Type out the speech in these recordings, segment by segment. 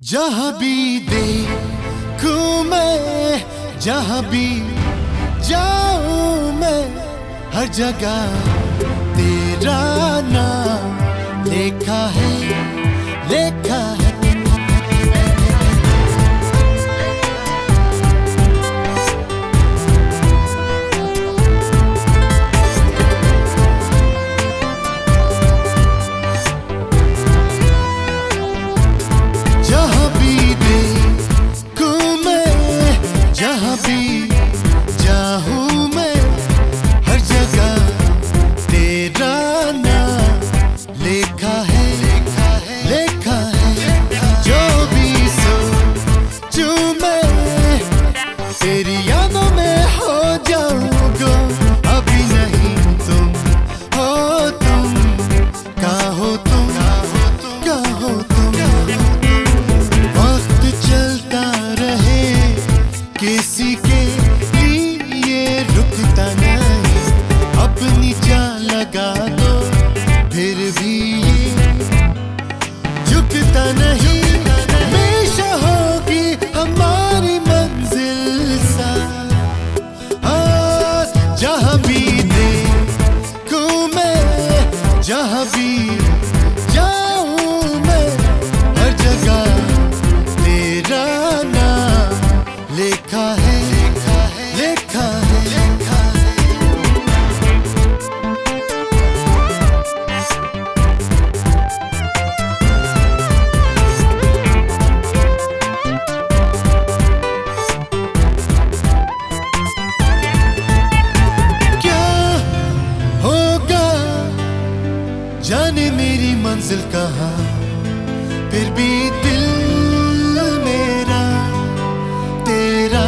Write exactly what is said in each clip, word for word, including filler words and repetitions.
जहाँ भी देखूं मैं, जहाँ भी जाऊं मैं, हर जगह तेरा नाम लिखा है, लिखा है। जहाँ भी जाऊं मैं, हर जगह तेरा नाम लिखा है, लिखा है। जो भी सोचूं मैं, तेरी यादों में हो जाऊंगा। अभी नहीं तुम हो, तुम कहाँ हो, तुम कहाँ हो तुम। वक्त चलता रहे, किसी के लिए रुकता नहीं। अपनी जान लगा दो, फिर भी ये झुकता नहीं। हमेशा होगी हमारी मंजिल सा, हाँ जहाँ भी देखूं मैं, जहाँ भी जाऊं मैं, हर जगह तेरा नाम लिखा है, लिखा है, लिखा है, लिखा है। क्या होगा जाने मेरी मंजिल कहाँ, फिर भी दिल मेरा तेरा।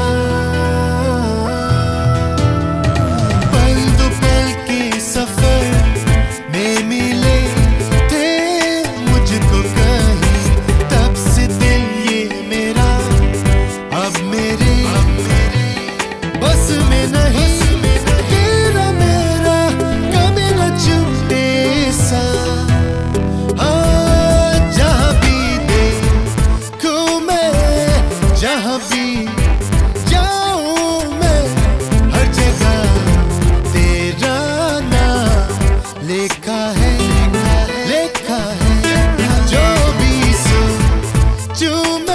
पल दो पल के सफर में मिले थे मुझको कहीं, तब से दिल ये मेरा अब मेरे बस में नहीं। तेरा मेरा कभी न छूटे सा, हाँ जहाँ भी देखूं मैं, जहाँ भी जाऊं मैं, हर जगह तेरा नाम लिखा है, लिखा है। जो भी सोचूं मैं,